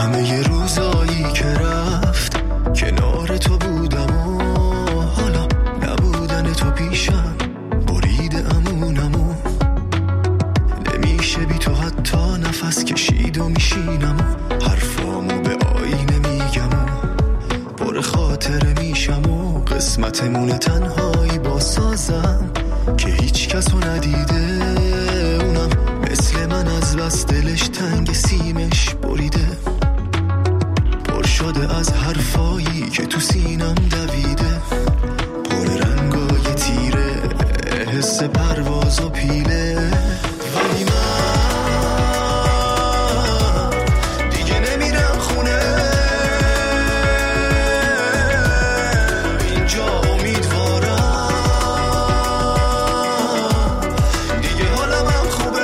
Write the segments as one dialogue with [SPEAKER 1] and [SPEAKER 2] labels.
[SPEAKER 1] همه ی روزایی که رفت کنار تو بودم و حالا نبودن تو پیشم بریده امونم و نمیشه بی تو حتی نفس کشید و میشینم و حرفامو به آینه میگم و پر خاطره میشم و قسمتمون تنهایی با سازم که هیچ کسو ندیده، اونم مثل من از بس دلش تنگ سیمش بریده، پر شده از حرفایی که تو سینم دویده، پر رنگای تیره حس پرواز و پیله. ولی من دیگه نمیرم خونه، اینجا امیدوارم دیگه حالم هم خوبه.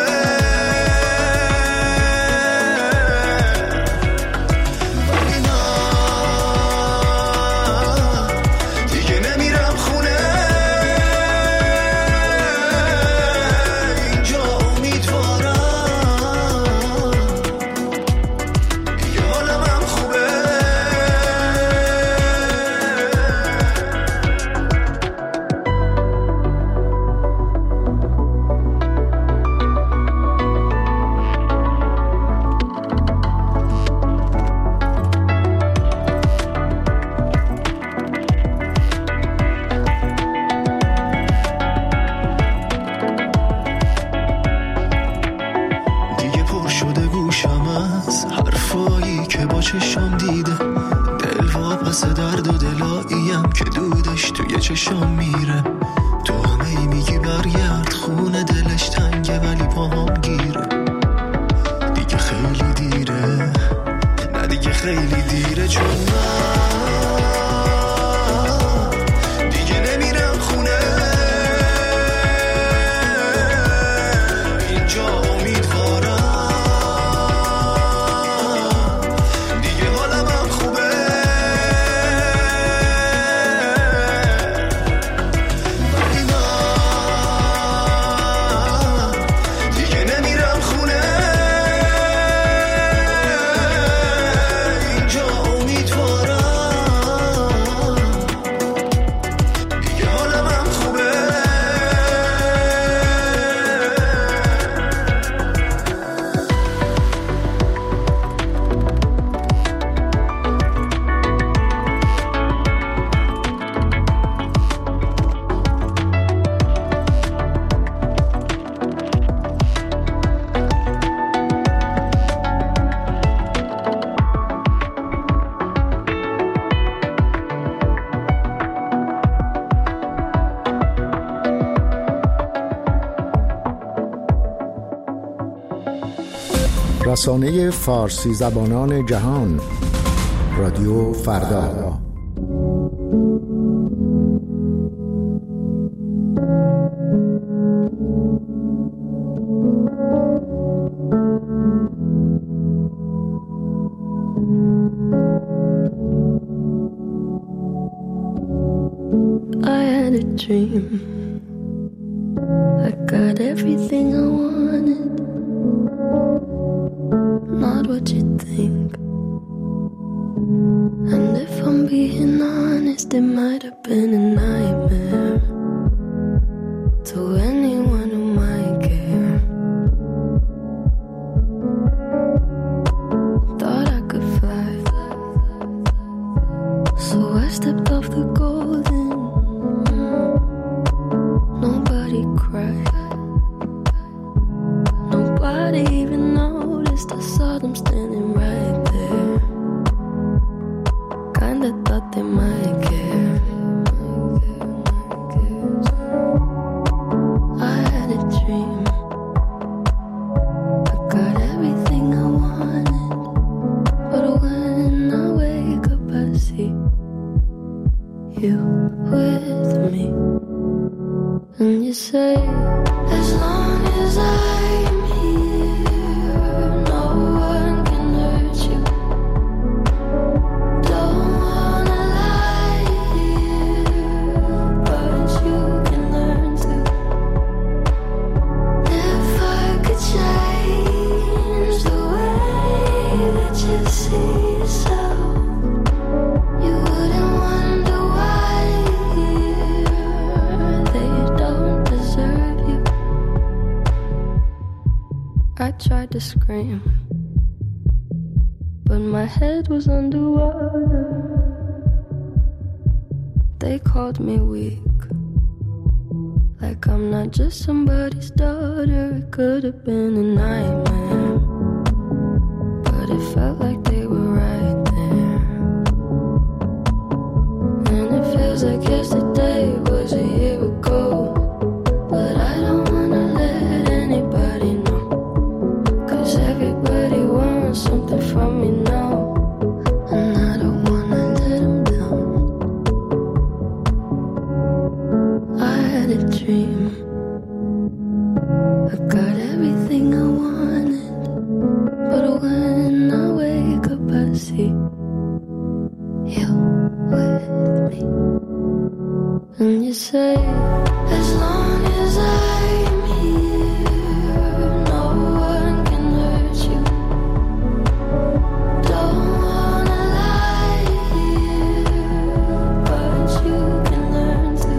[SPEAKER 1] ولی من دیگه نمیرم خونه، اینجا امیدوارم دیگه حالم هم خوبه. دیگه پر شده گوشم از حرفایی که با چشم دیده، دل واپس درد و دلاییم که دودش توی چشم میره. تو همه ای میگی برگرد خونه، دلش تنگه ولی پاهم گیره. دیگه خیلی دیره، نه دیگه خیلی دیره، چون من دیگه نمیرم خونه، اینجا امیدوارم دیگه حالم هم خوبه. ولی من دیگه نمیرم خونه، اینجا امیدوارم دیگه حالم هم خوبه.
[SPEAKER 2] رسانه فارسی زبانان جهان، رادیو فردا.
[SPEAKER 3] I had a dream, I got everything I wanted, not what you think. And if I'm being honest, it might have been a nightmare to anyone who might care. Thought I could fly, so I stepped off the golden. Nobody cried, nobody even noticed. I saw them standing right there, kinda thought they might care. I had a dream, I got everything I wanted, but when I wake up I see you with me. And you say, as long as I'm here, no one can hurt you. Don't wanna lie here, but you can learn to. If I could change the way that you see yourself, you wouldn't wonder why they don't deserve you. I tried to scream, but my head was underwater. They called me weak, like I'm not just somebody's daughter. It could have been a nightmare, but it felt like they were right there. And it feels like yesterday was a year ago, but I don't wanna let anybody know, 'cause everybody wants something from me now, and I don't wanna let them down. I had a dream, I got everything I wanted, but when I wake up I see you with me. And you say, as long as I'm here, no one can hurt you. Don't wanna lie here, but you can learn to.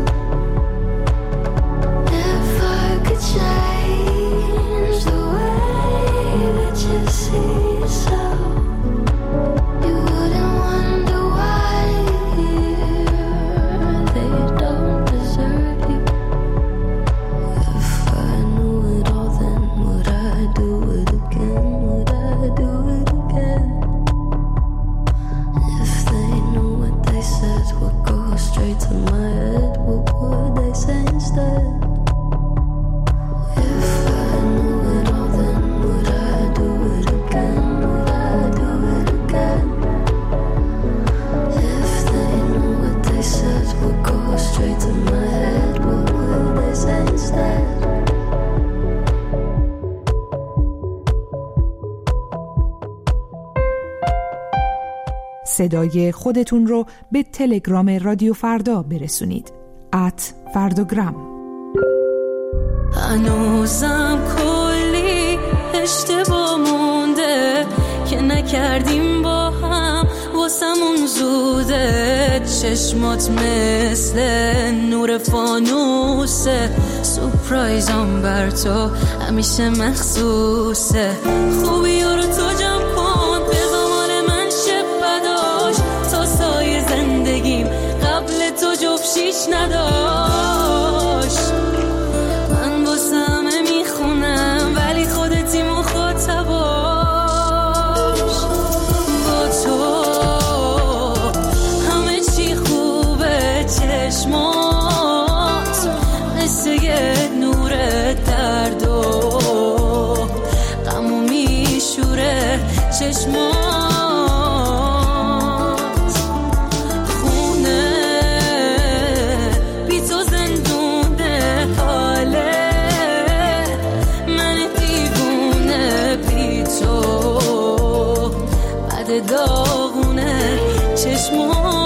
[SPEAKER 3] If I could change the way that you see yourself, you wouldn't wonder why they don't deserve you. If I knew it all, then would I do it again? Would I do it again? If they knew what they said would go straight to my head, what would they say instead? If I knew it all, then would I do it again? Would I do it again? If they knew what they said would go straight to my head, what would they say instead?
[SPEAKER 4] صدای خودتون رو به تلگرام رادیو فردا برسونید. @فرداگرام.
[SPEAKER 3] هنوزم کلی اشتباه مونده که نکردیم با هم، واسمون زوده. چشمات مثل نور فانوسه، سورپرایزم بر تو همیشه مخصوصه. خوبی رو تو جمع کن، بذار مال من شه بداش، تا سایه زندگیم قبل تو جفشیش نداشت. من واسه همه میخونم ولی خودتی مخاطباش. با تو همه چی خوبه، چشمات مثل یه نور درد و غمو میشوره. چشمات خونه بی تو زندونه، حاله من دیوونه بی تو بعد داغونه. چشمات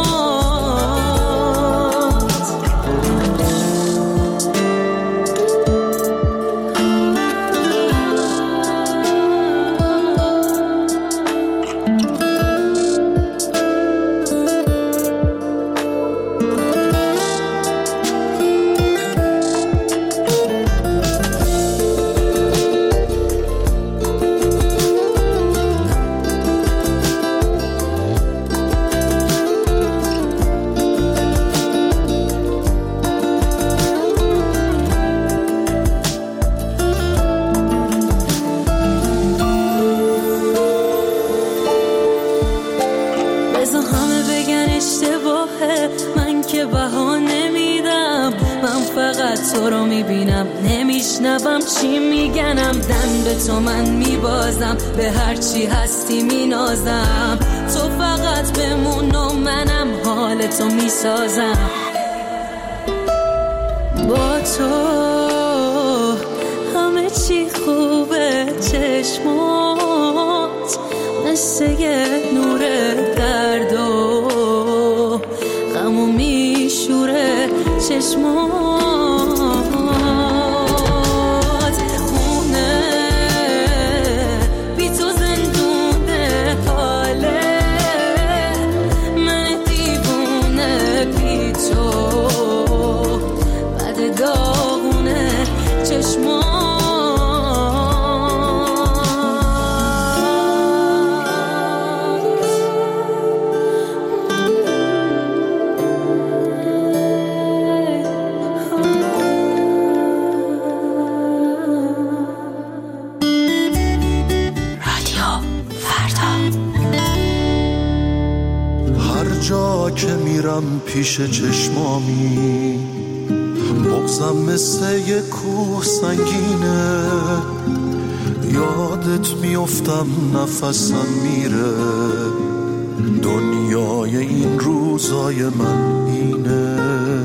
[SPEAKER 3] تو رو میبینم، نمیشنوم چی میگنم. دن به تو من میبازم، به هر چی هستی مینازم. تو فقط بمون و منم حال تو میسازم. با تو همه چی خوبه، چشمات مثل یه نور درد و غمو میشوره. چشمات خونه بی تو زندونه، حاله
[SPEAKER 1] جا که میرم پیش چشمامی، بغضم مثل یک کوه سنگینه، یادت میافتم نفسم میره، دنیای این روزای من اینه.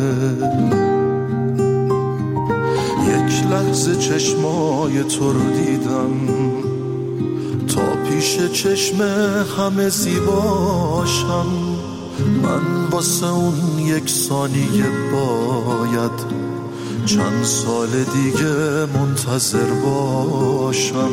[SPEAKER 1] یک لحظه چشمای تو رو دیدم، تا پیش چشم همه زیباشم، من واسه اون یک ثانیه باید چند سال دیگه منتظر باشم.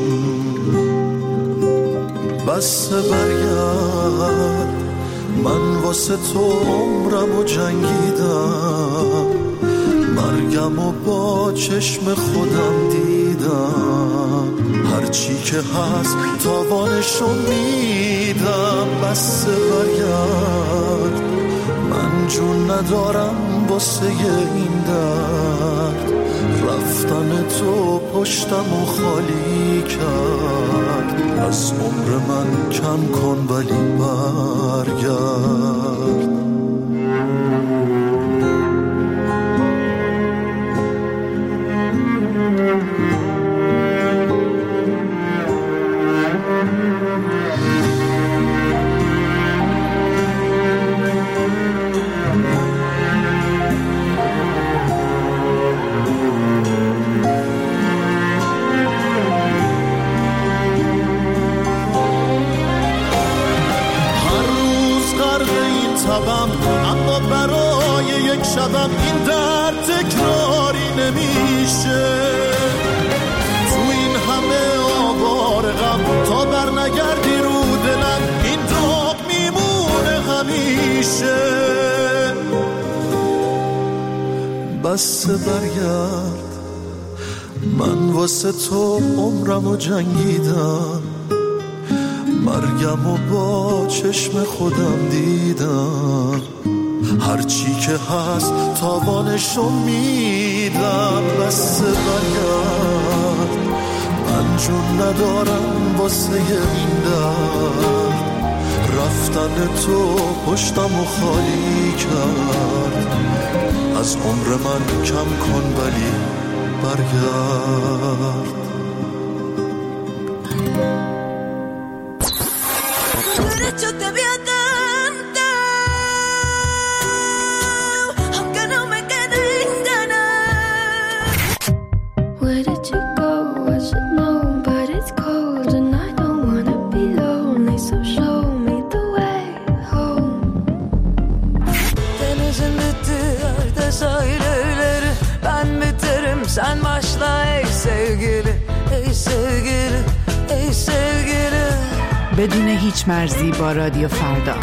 [SPEAKER 1] بس برگرد، من واسه تو عمرمو جنگیدم، مرگم و با چشم خودم دیدم، هرچی که هست تاوانشو میدم. بس برگرد، من جون ندارم واسه این درد، رفتن تو پشتمو خالی کرد، از عمر من کم کن ولی برگرد. اما برای یک شبم این درد تکراری نمیشه، تو این همه آوار غم تا بر نگردی رو دلم، این داغ میمونه همیشه. بس برگرد، من واسه تو عمرمو جنگیدم، مرگم و با چشم خودم دیدم، هرچی که هست تاوانشو میدم. بس برگرد، من جون ندارم واسه این درد، رفتن تو پشتمو خالی کرد، از عمر من کم کن ولی برگرد.
[SPEAKER 5] Sen başla ey sevgili, ey sevgili, ey sevgili.
[SPEAKER 4] بدون هیچ مرزی با رادیو فردا.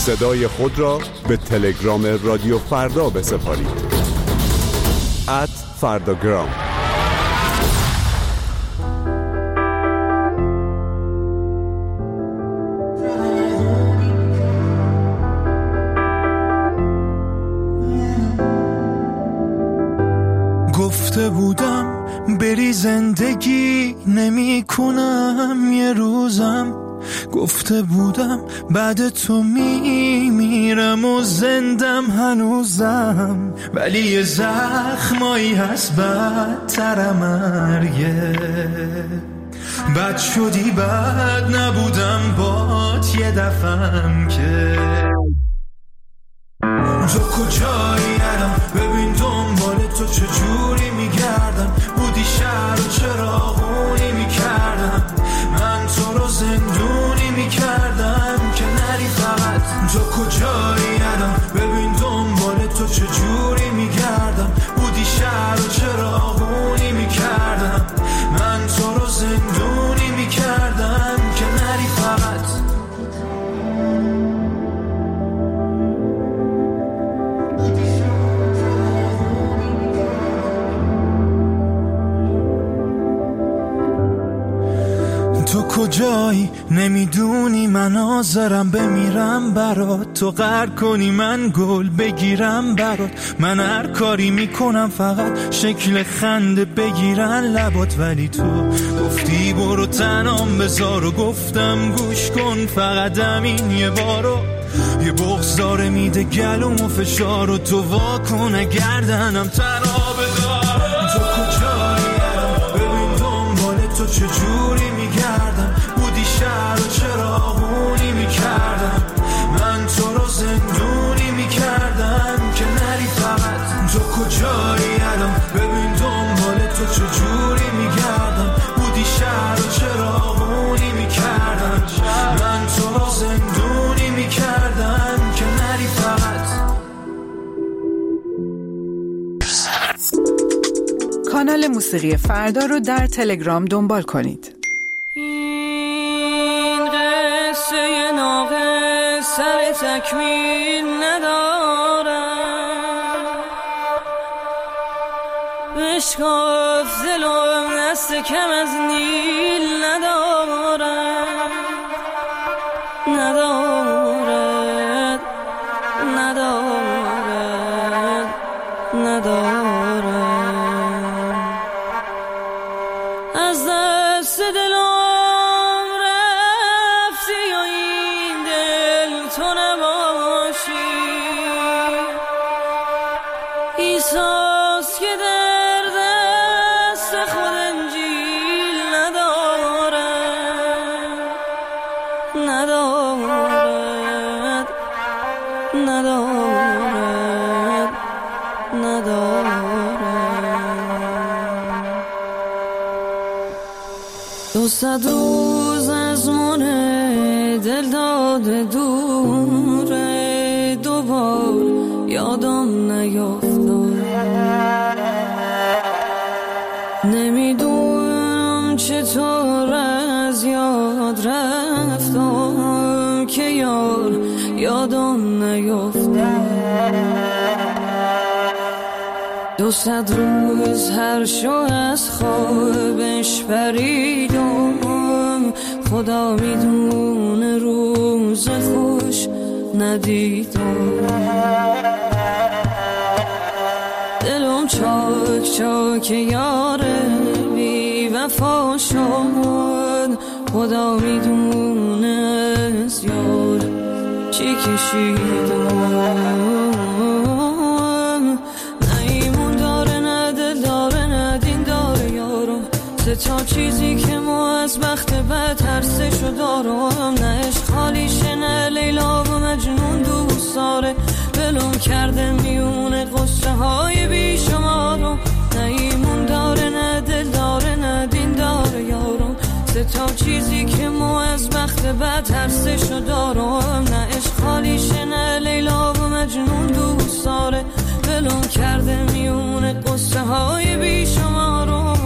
[SPEAKER 6] صدای خود را به تلگرام رادیو فردا بسپارید. @فرداگرام.
[SPEAKER 1] گفته بودم بری زندگی نمی کنم یه روزم، گفته بودم بعد تو میمیرم و زندم هنوزم، ولی یه زخمایی هست بدتر مرگه. بد شدی بد نبودم بات یه دفعم که تو کجایی الان، ببین دنبال تو چجوری میگردم، بودی شهر و چراغونی میکردم، من تو رو زندونی میکردم که نری فقط. تو کجایی الان، ببین دنبال تو چجوری میگردم، بودی شهر و چراغونی میکردم، من تو رو زندونی میکردم که نری فقط. تو کجایی نمیدونی من حاضرم بمیرم برات، تو قهر کنی من گل بگیرم برات، من هر کاری میکنم فقط شکل خنده بگیرن لبات، ولی تو گفتی برو تنام بذار و گفتم گوش کن فقط همین یه بارو، یه بغض داره میده گلوم و فشار و تو واکن گردنم تنها بدار. تو کجایی ببین دنبال تو چجوری میگردم، بودی شهر و چراغونی میکردم، من تو رو زندونی میکردم که نری فقط. تو کجایی الان، ببین دنبال تو چجوری میگردم، بودی شهر و چراغونی میکردم، من تو رو زندونی میکردم که نری فقط.
[SPEAKER 4] کانال موسیقی فردا رو در تلگرام دنبال کنید.
[SPEAKER 5] این قصه ناقص سر تکمیل نداره، بشکاف دلم دست کم از نیل نداره، نداره، نداره، نداره. از دست دلم رفتی و این دل تو نباشی، ایساس که در دست خود انجیل نداره، ندارد، ندارد، ندارد. 200 روز از من دل داده دوره، دوبار یادم نیافتم، نمیدونم چطور از یاد رفتم که یادم نیافتم. 200 روز هر شو از خوابش پریدم، خدا میدونه روز خوش ندیدم. دلم چاک چاک یاره بی وفا شد، خدا میدونه زیاد چی کشیدم. تا چیزی که ما از بخت بد ترسشو دارم، نه عشق خالیشه نه لیلا و مجنون دوست داره، بلوم کرده میونه قصه های بیشمارم، نه ایمون داره نه دل داره نه دین داره یارم. تا چیزی که ما از بخت بد ترسشو دارم، نه عشق خالیشه نه لیلا و مجنون دوست داره، بلوم کرده میونه قصه های بیشمارم.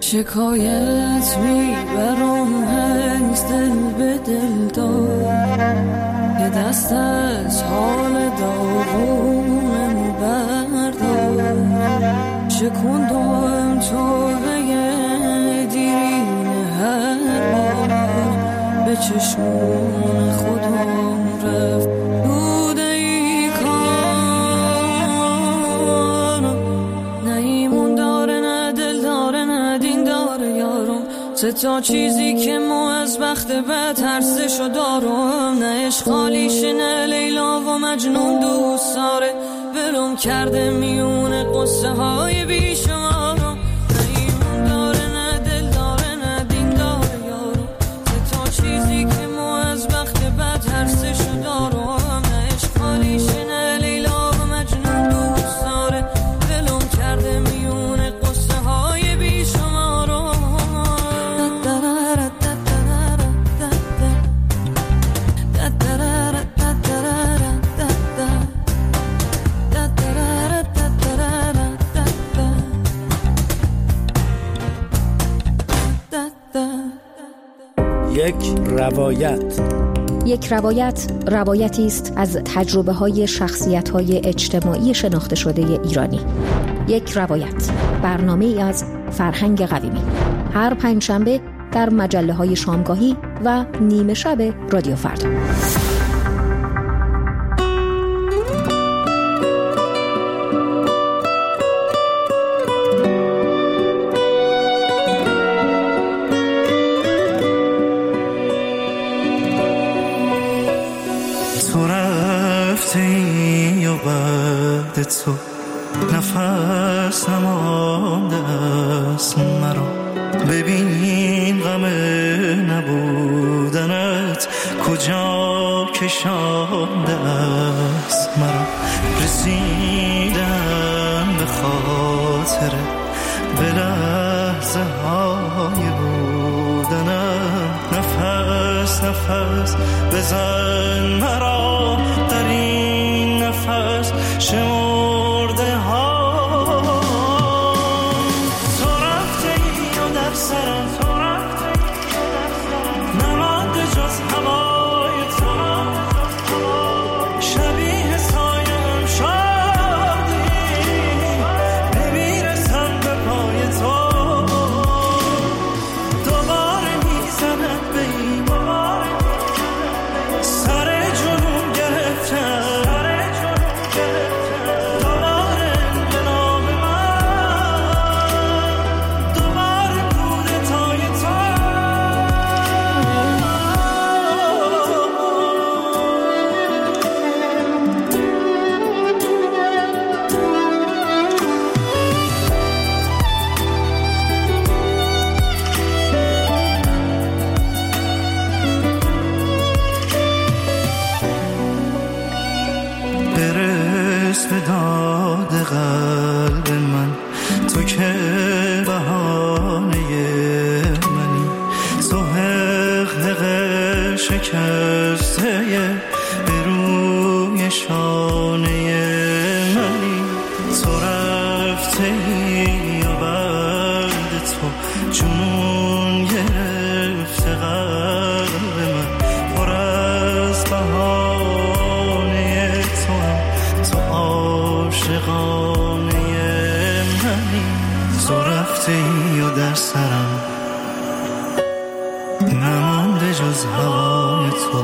[SPEAKER 5] شکایت میبرم هست دل به دل دار یه دست از حال داغونم بردار شکندم تو بگه دیرین هر بار به چشمون خودم رفت بوده ای کار نه ایمون داره نه دل داره نه دین داره یارم سه تا چیزی که ما از بخت بد ترسشو دارم نه عشق خالیشه نه لیلا و مجنون دوست داره ولم کرده میونه قصه های بیشمارم نه ایمون داره نه دل داره نه دین داره یارم سه تا چیزی که ما از بخت بد ترسشو دارم نه عشق خالیشه نه لیلا و مجنون دوست داره ولم کرده میونه قصه های بیشمارم
[SPEAKER 7] یک روایت روایتی است از تجربه‌های شخصیت‌های اجتماعی شناخته شده ایرانی. یک روایت برنامه‌ای از فرهنگ قویمی هر پنجشنبه در مجله‌های شامگاهی و نیمه شب رادیو فردا.
[SPEAKER 1] تو نفس نمانده است مرا ببین غم نبودنت کجا کشانده است مرا رسیدم به خاطر به لحظه های بودنم نفس نفس بزن مرا در این نفس شمرده ها تو رفته ای و در سرم نمانده جز هوای تو شبیه سایم شدی نمیرسم به پای تو دوباره میزند به این سر جنون گرفتم قلب من تو که بهانه منی تو حقیقت شکسته به روی شانه منی تو رفته ای و بعد تو جنون گرفته قلب من پر از بهانه تو هم تو عاشقانه منی تو رفته ای و در سرم نمانده جز هوای تو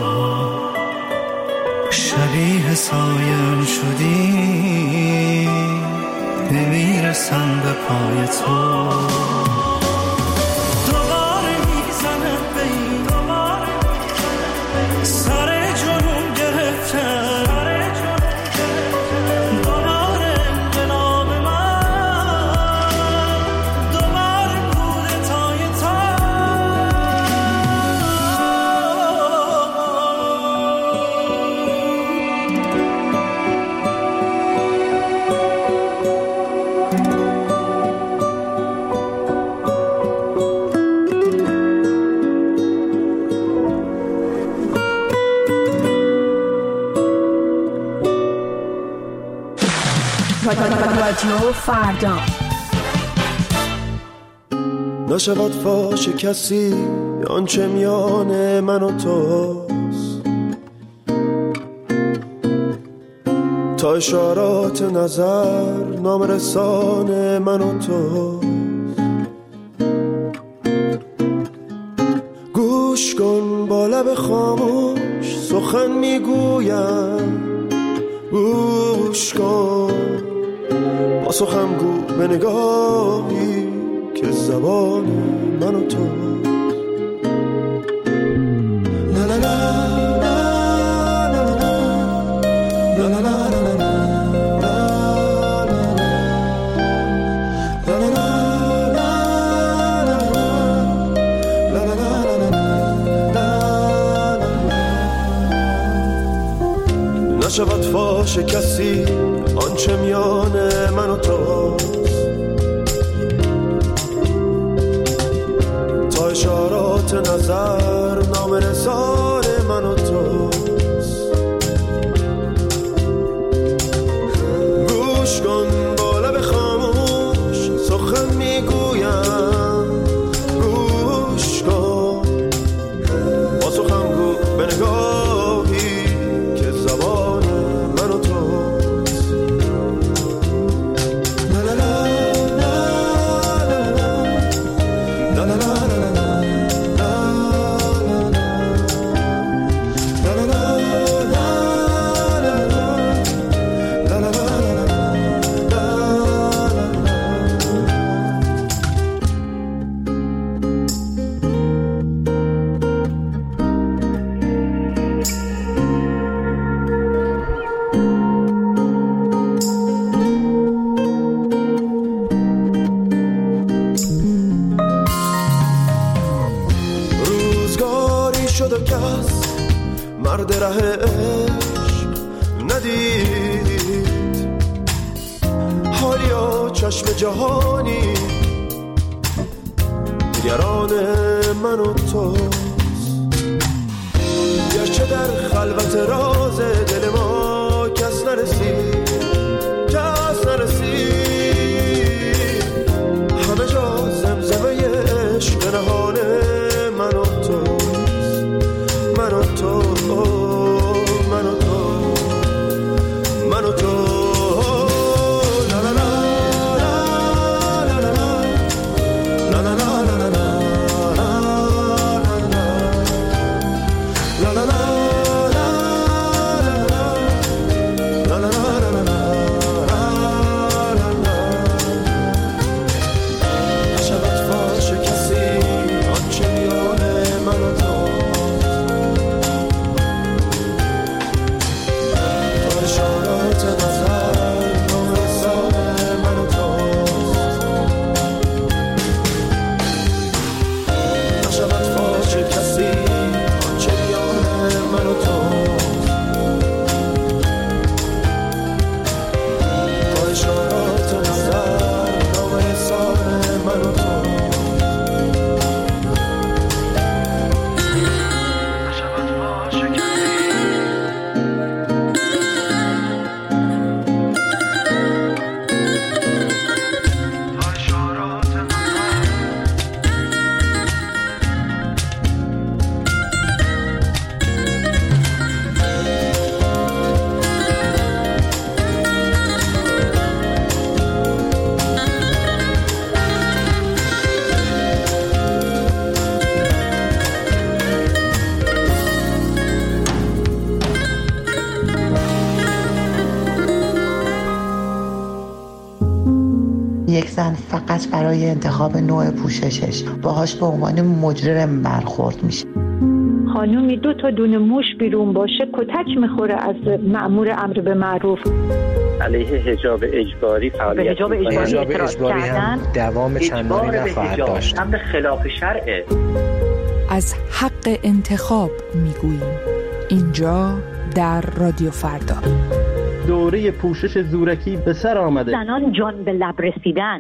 [SPEAKER 1] شبیه سایم شدی نمیرسم به پای تو دوباره میزند به این سر جنون گرفتم
[SPEAKER 7] رادیو فردا
[SPEAKER 1] نشود فاش کسی آنچه میان من و توست، تا اشارات نظر نامرسان من و توست. گوش کن با لب خاموش سخن میگویم، گوش کن با سخن گو به نگاهی که زبان من و تو. لا لا لا نشود فاش کسی آنچه میان من و توست، تا اشارات نظر نامرسان من و توست. گوش کن با لب خاموش سخن میگویم، گوش کن با سخن گو به نگاهی که زبان من و توست. لا لا لا لا لا لا مرد ره عشق ندید، حالیا چشم جهانی نگران من و توست. گرچه در خلوت راز دل ما کس نرسید، کس نرسید، همه جا زمزمه عشق نهان من و توست، من و تو، من و تو، من و تو.
[SPEAKER 8] یک زن فقط برای انتخاب نوع پوششش باهاش به عنوان مجرم برخورد میشه.
[SPEAKER 9] خانومی 2 تا دونه موش بیرون باشه کتک میخوره از مأمور امر به معروف.
[SPEAKER 10] علیه حجاب اجباری فعالیت
[SPEAKER 9] حجاب اجباری
[SPEAKER 10] هم
[SPEAKER 11] دوام چندانی نخواهد داشت.
[SPEAKER 10] امر خلاف شرعه.
[SPEAKER 4] از حق انتخاب میگوییم اینجا در رادیو فردا.
[SPEAKER 12] دوره پوشش زورکی به سر آمده.
[SPEAKER 9] زنان جان به لب رسیدن.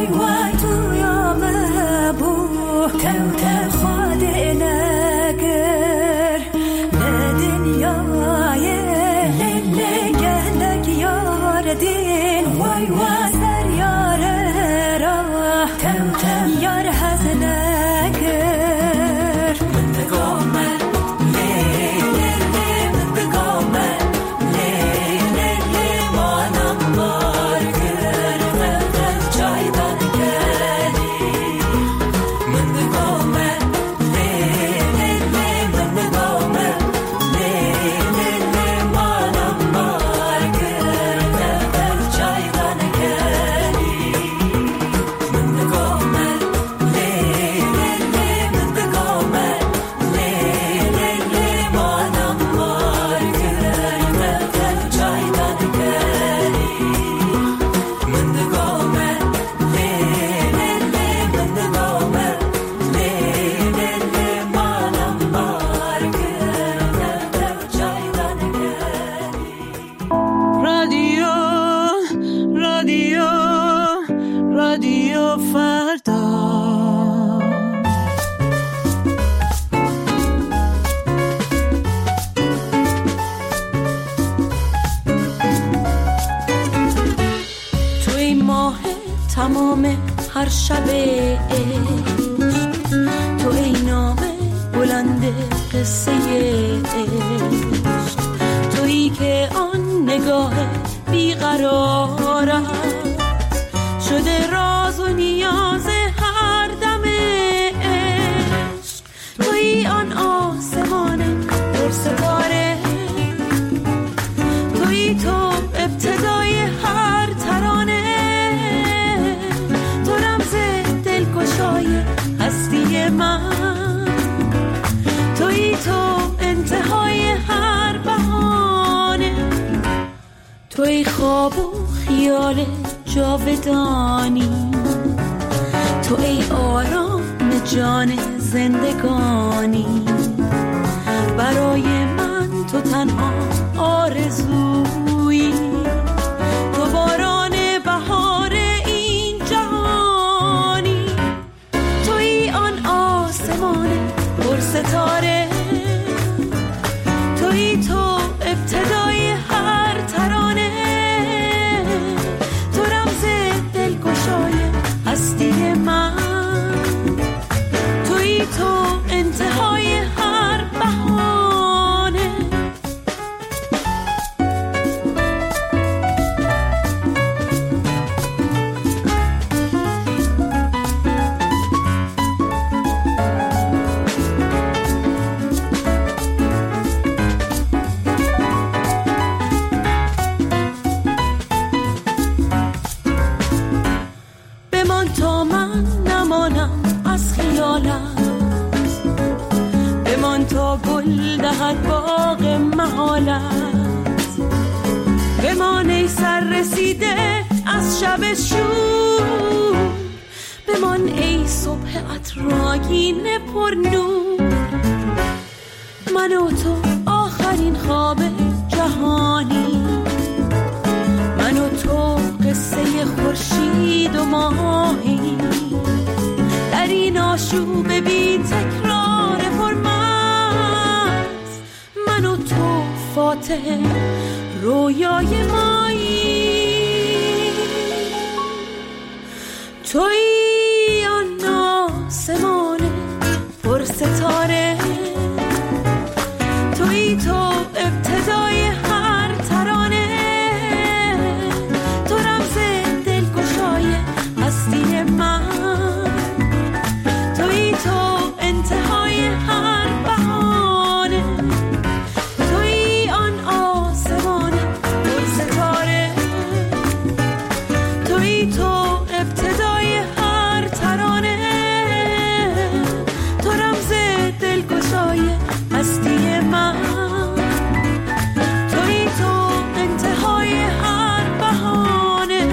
[SPEAKER 5] وای وای تو یا مبو تو خود نگر دنیای لگلگ یار دین وای وای سر یار را تو یار حسن نگر من بگامن رادیو فردا. توی ماه تمام هر شب توی نام بلند قصه عشق، تویی که آن نگاه بیقرارم شده راز و نیاز هر دم عشق، تویی آن آسمان پر ستاره، تویی تو ابتدای هر ترانه، تو رمز دلگشای هستی من، تویی تو انتهای هر بهانه، تویی خواب و خیال جاودانی، تو ای آرام جان زندگانی، برای من تو تنها آرزویی، تو باران بهار این جهانی، تویی آن آسمان پر ستاره، تویی تو ابتدای هر ترانه، هستی من، تویی تو انتهای هر بهانه. بمان تا گل دهد باغ محالت، بمان ای سر رسیده از شب شور، بمان ای صبح عطرآگین پر نور، من و تو آخرین خواب جهانی، من و تو قصه خورشید و ماهی، در این آشوب بی تکرار پرمست، من و تو فاتح رویای مایی، تویی آن آسمان پر ستاره، تویی تو ابتدای هر ترانه، تو رمز دلگشای هستی من، تویی تو انتهای هر بهانه، تویی آن آسمان پر ستاره، تویی تو ابتدای هر ترانه، تو رمز دلگشای هستی من، تویی تو انتهای هر بهانه.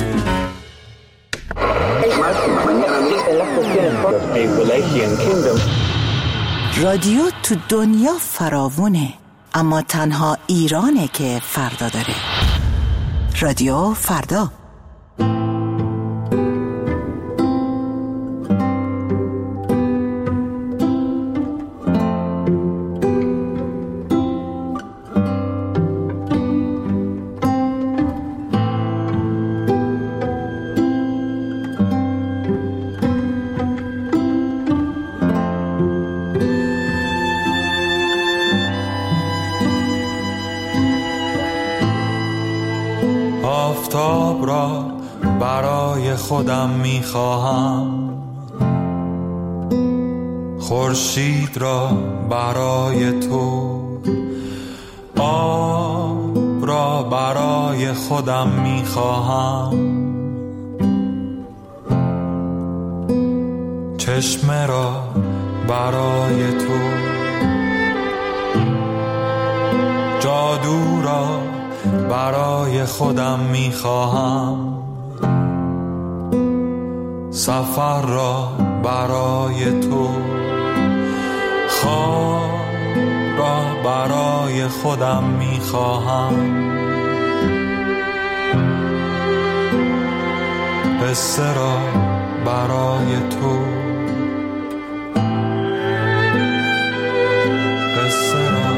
[SPEAKER 13] رادیو تو دنیا فراوونه، اما تنها ایرانه که فردا داره. رادیو فردا.
[SPEAKER 14] آفتاب را برای خودم میخواهم، خورشید را برای تو، آب را برای خودم میخواهم، چشمه را برای تو، جادو را برای خودم میخواهم، سفر را برای تو، خواب را برای خودم میخواهم، قصه را برای تو، قصه را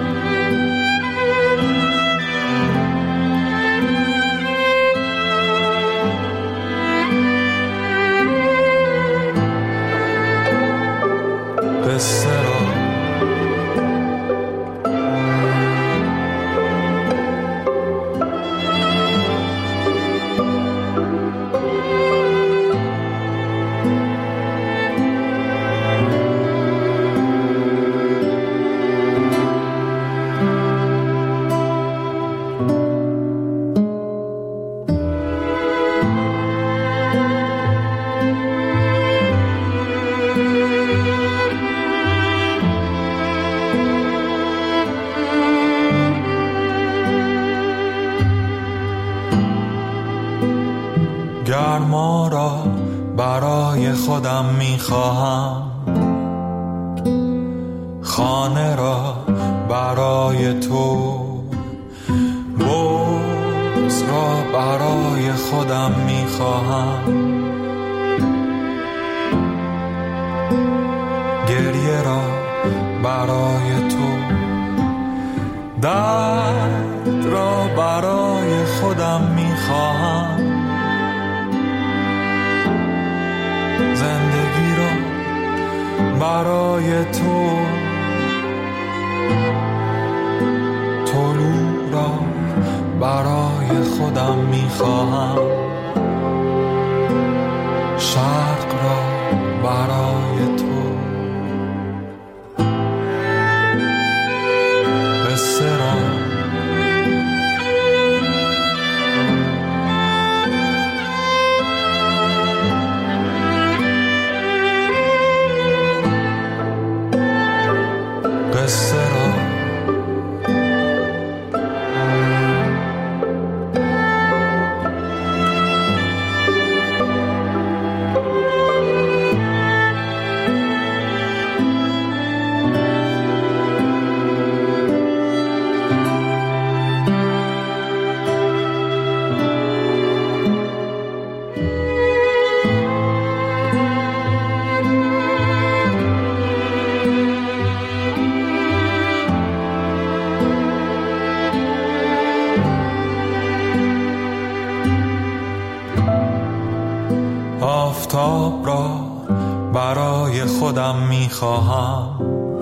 [SPEAKER 14] قصه را گرما را برای خودم میخواهم، خانه را برای تو، بغض را برای خودم میخواهم، گریه را برای تو، درد را برای خودم میخواهم، زندگی را برای تو، طلوع را برای خودم میخواهم، شرق را برای تو، قصه را قصه را آفتاب را برای خودم میخواهم،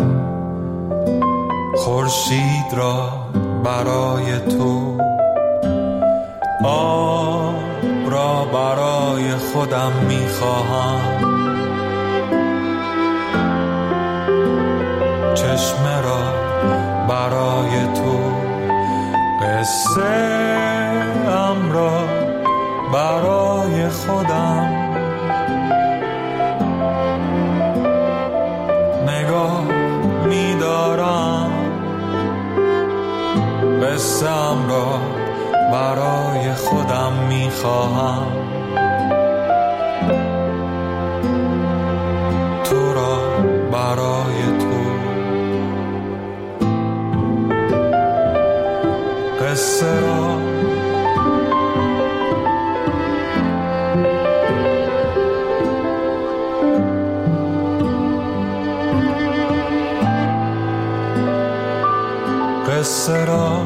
[SPEAKER 14] خورشید را برای تو، آب را برای خودم میخواهم، چشمه را برای تو، قصه ام را برای خودم، نگاه می‌دارم قصه‌ام را برای خودم می‌خواهم، تو را برای تو، قصه را قصه را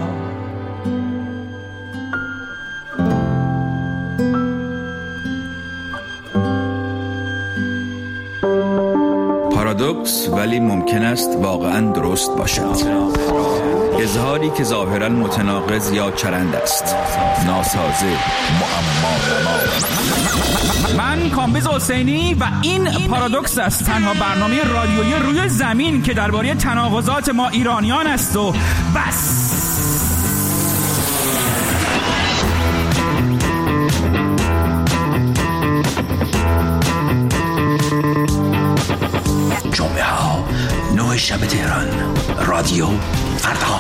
[SPEAKER 15] پارادوکس ولی ممکن است واقعا درست باشد. اظهاری که ظاهراً متناقض یا چرند است، ناسازه، معما. من کامبیز حسینی و این پارادوکس است، تنها برنامه رادیویی روی زمین که درباره تناقضات ما ایرانیان است و بس.
[SPEAKER 16] جمعه ها 9 شب تهران، رادیو فردا.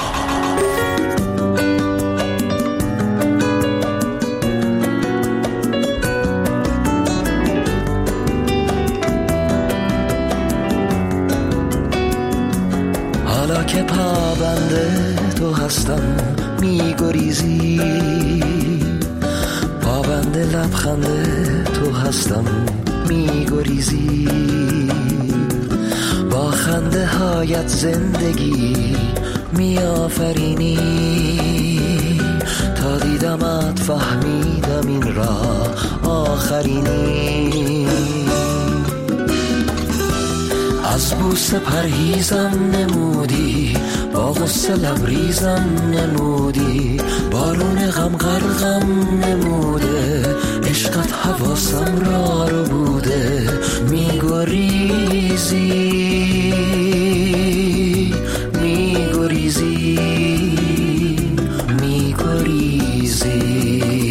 [SPEAKER 1] حالا که پابنده تو هستم میگریزی، پابنده لبخنده تو هستم میگریزی، با خنده هایت زندگی میآفرینی، تا دیدمت فهمیدم این راه آخرینی. از بوسه پرهیزم نمودی، با غصه لبریزم نمودی، بارون غم غرقم نموده، عشقت حواسم را رو بوده، میگریزی میگریزی میگریزی.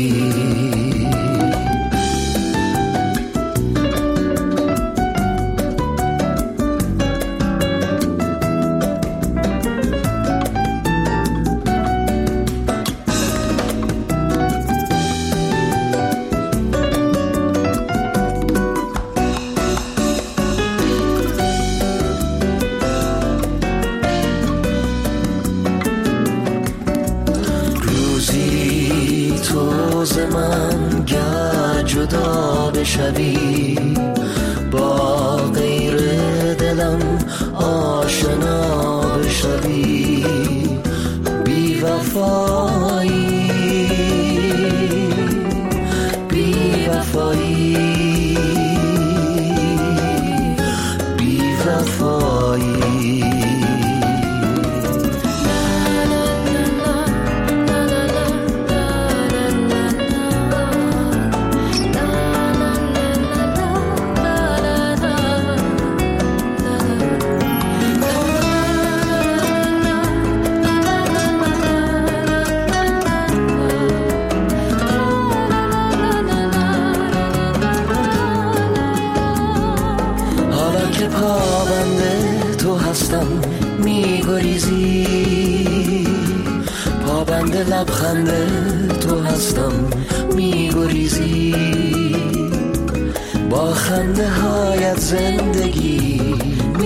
[SPEAKER 1] شبی با غیر دلم آشنا بشوی، بی وفایی بی وفایی بی وفایی. میگریزی، پابنده لبخنده تو هستم میگریزی، با خنده هایت زندگی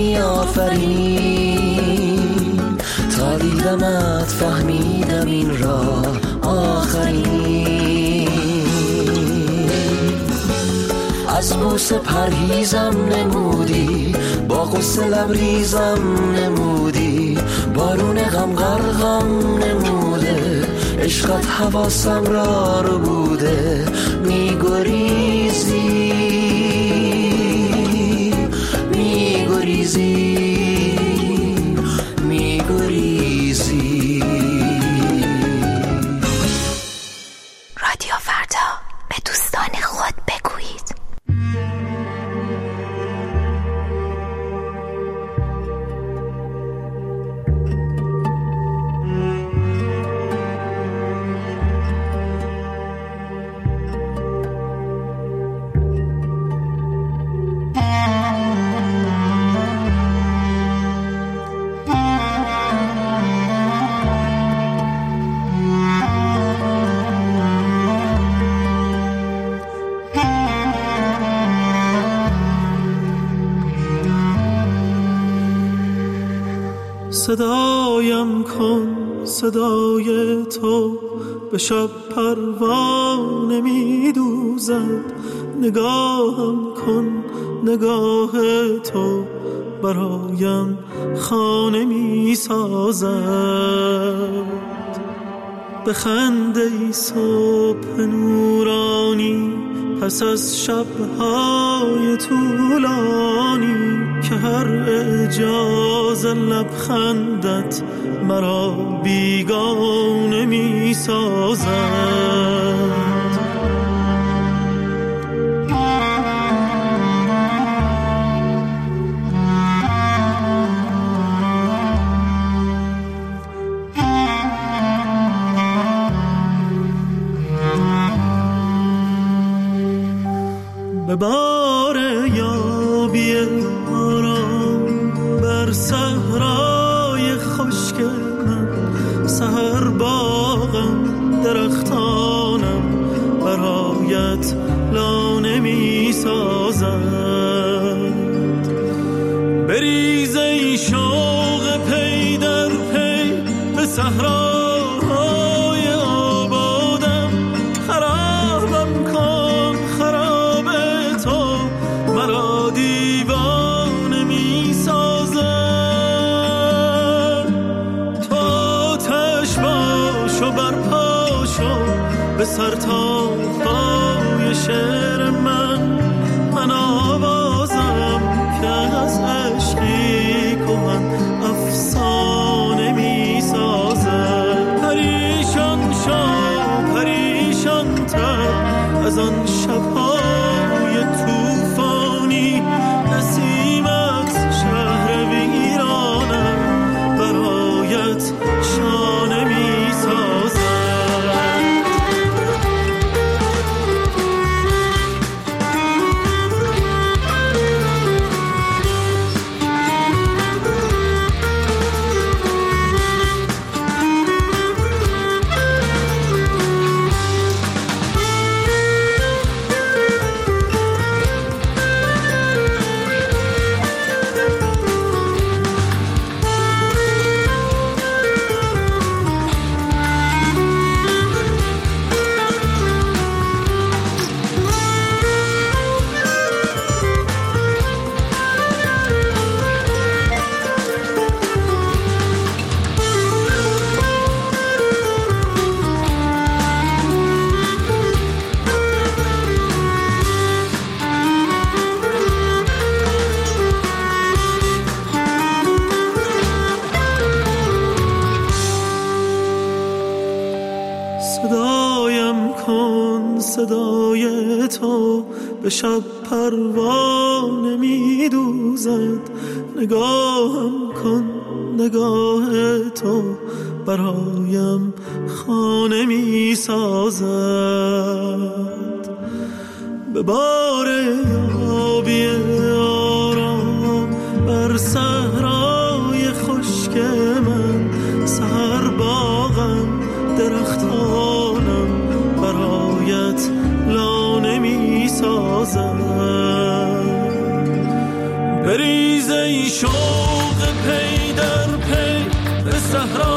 [SPEAKER 1] میآفرینی، تا دیدمت فهمیدم این راه آخرین. از بوسه پرهیزم نمودی، با غصه لبریزم نمودی، بارون غم غرقم نموده، عشقت حواسم را رو بوده، میگریزی میگریزی میگریزی.
[SPEAKER 17] رادیو فردا، به دوستان خود بگویید.
[SPEAKER 18] صدایم کن صدای تو، به شب پروانه می دوزد، نگاهم کن نگاه تو، برایم خانه می سازد. بخند ای صبح نورانی، پس از شبهای طولانی که هر اجازه لبخندت مرا بیگانه می سازد. به بار یابی آرام بر صحرای خشک من، سحر باغم درختانم برایت لانه می سازد. بریز ای شوق پی در پی به صحراهای آبادم، خرابم کن خراب تو مرا دیوانه می سازد. تو آتش باش و برپا شو به سر تا پای شعر من آوازم که از عشقی کهن افسانه می سازد. پریشان شو پریشان تر از آن شبهای توفانی، نسیمت شهر ویرانم برایت شانه می سازد. صدایم کن صدای تو به شب پروانه می دوزد. نگاهم کن نگاه تو برایم خانه می سازد. به بار یابی آرام بر صحرای خشک من، سحر باغم درختانم برایت لانه می سازد. بریز ای شوق پی در پی به صحرا